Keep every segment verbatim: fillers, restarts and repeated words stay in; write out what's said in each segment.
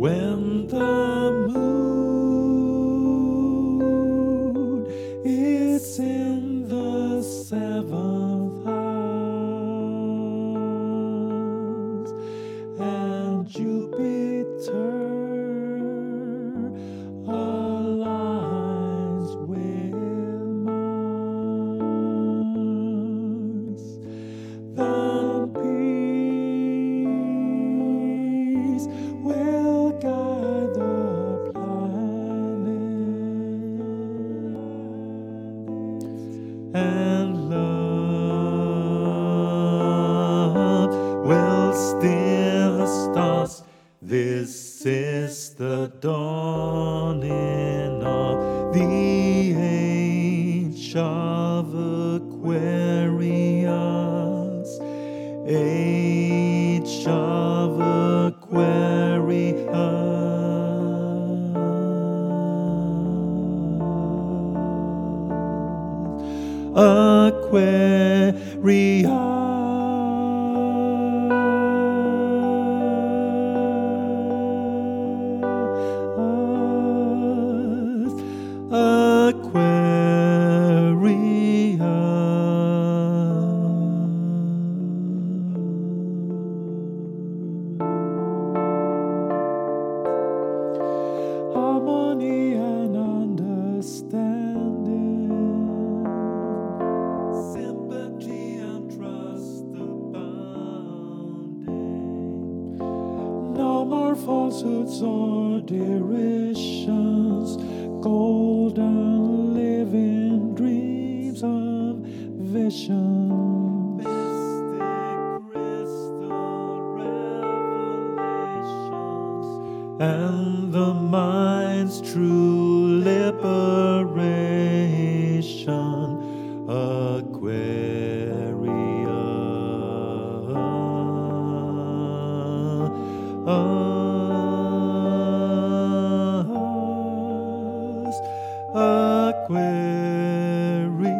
when the moon is in the seventh house and Jupiter aligns with Mars, the peace will guide the planet, and love will steal the stars. This is the dawning of the age of Aquarius, age of Aquarius. Aquarius. Harmony and understanding, sympathy and trust abounding. No more falsehoods or derisions, golden living dreams of vision. And the mind's true liberation, Aquarius, Aquarius.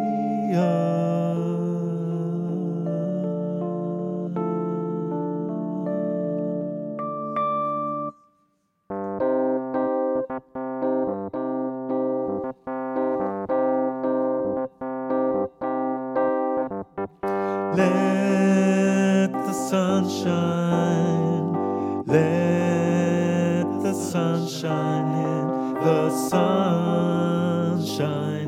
Let the sun shine, let the sun shine in, the sun shine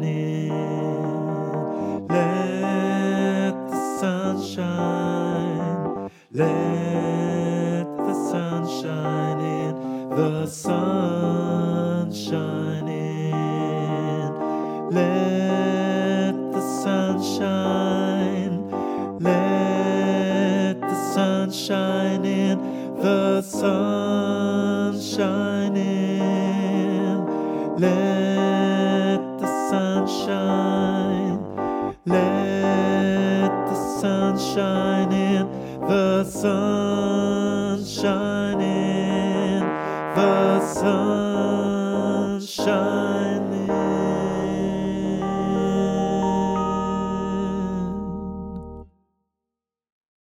in. Let the sun shine, let the sun shine in, the sun shine in. Let the sun shine, let the sun shine in, the sun shine in. Let the sun shine, let the sun shine in, the sun shine in, the sun shine.